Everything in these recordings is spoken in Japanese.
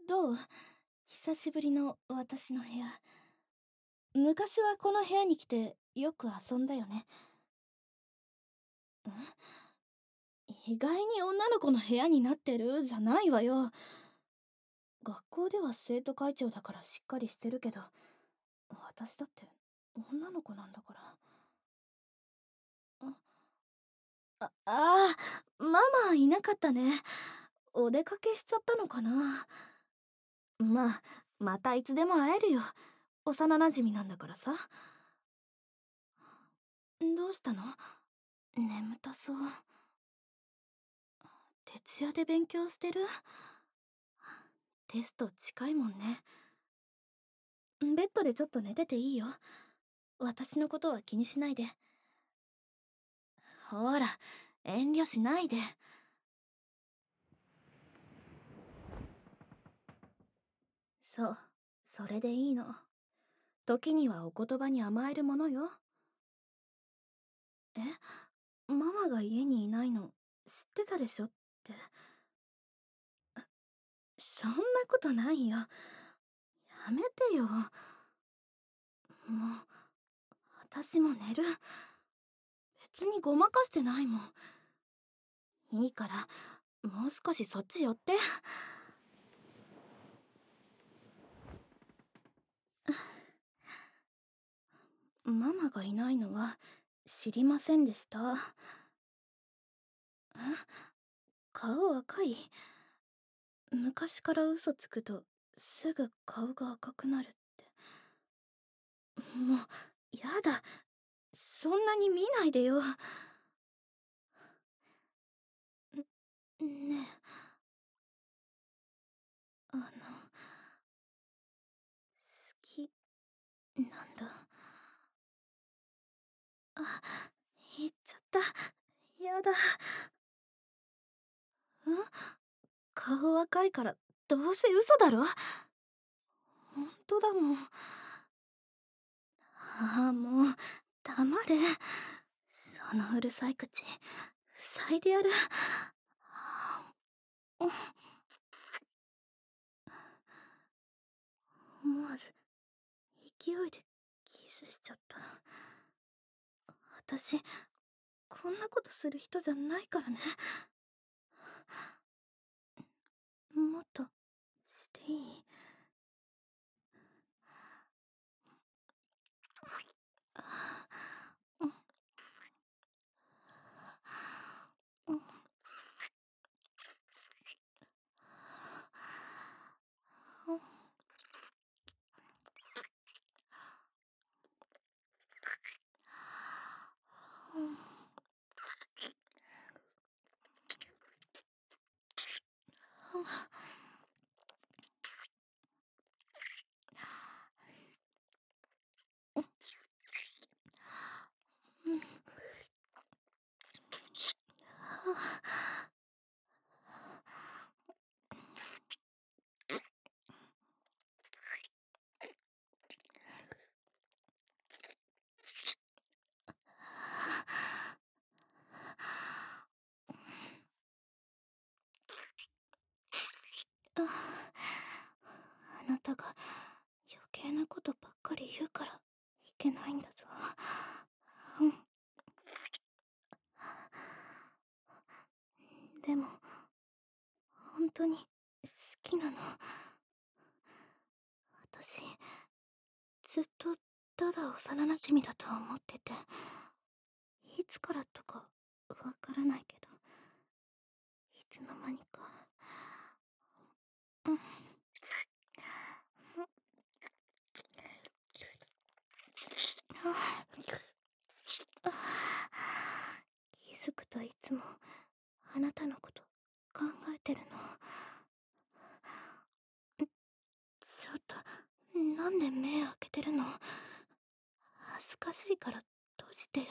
どう？久しぶりの私の部屋。昔はこの部屋に来てよく遊んだよね。意外に女の子の部屋になってるじゃないわよ。学校では生徒会長だからしっかりしてるけど、私だって女の子なんだから。ママいなかったね。お出かけしちゃったのかな。まあ、またいつでも会えるよ。幼馴染なんだからさ。どうしたの？眠たそう。徹夜で勉強してる？テスト近いもんね。ベッドでちょっと寝てていいよ。私のことは気にしないで。ほら、遠慮しないで。そう、それでいいの。時にはお言葉に甘えるものよ。え、ママが家にいないの知ってたでしょって。そんなことないよ。やめてよ。もう、私も寝る。別にごまかしてないもん。いいから、もう少しそっち寄って。ママがいないのは知りませんでした。え、顔赤い？昔から嘘つくとすぐ顔が赤くなるって。もう、やだ。そんなに見ないでよ。ねえ、好きなんだ。あ、言っちゃった。やだ。顔赤いからどうせ嘘だろ。ほんとだもん。もう黙れ。そのうるさい口塞いでやる。思わず勢いでキスしちゃった。私こんなことする人じゃないからね。もっとしていい？うんうんうんうん。あなたが余計なことばっかり言うからいけないんだぞ。うん。でも本当に好きなの。私ずっとただ幼馴染だと思ってて、いつからとかわからないけど、いつの間にか。うん。気づくといつもあなたのこと考えてるの。ちょっと、なんで目開けてるの？恥ずかしいから閉じてよ。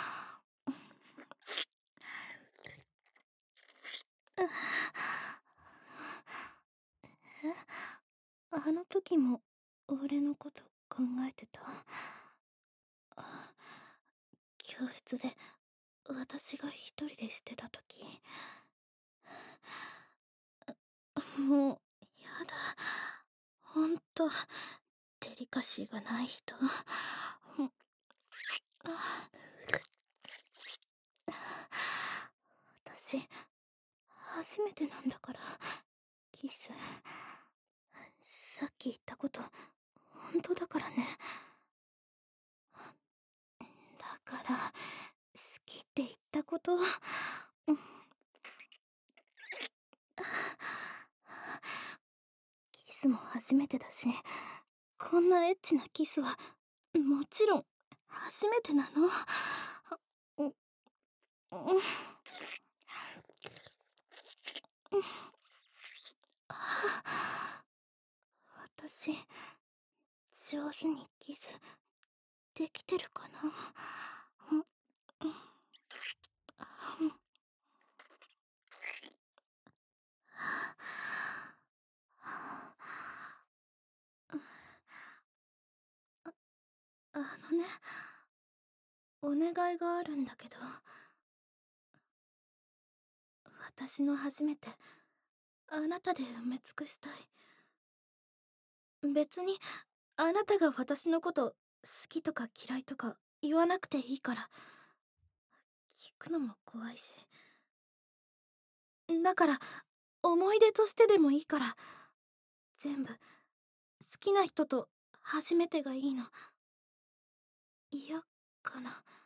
え、あの時も俺のこと考えてた？あ、教室で私が一人でしてた時。もうやだ。 デリカシーがない人。あ私、初めてなんだから、キス。さっき言ったこと、本当だからね。だから、好きって言ったこと、キスも初めてだし、こんなエッチなキスは、もちろん、初めてなの。うん、うん、私、上手にキス、できてるかな。うん、うん、あのね、お願いがあるんだけど、私の初めて、あなたで埋め尽くしたい。別に、あなたが私のこと好きとか嫌いとか言わなくていいから。聞くのも怖いし。だから、思い出としてでもいいから、全部、好きな人と初めてがいいの。嫌かな。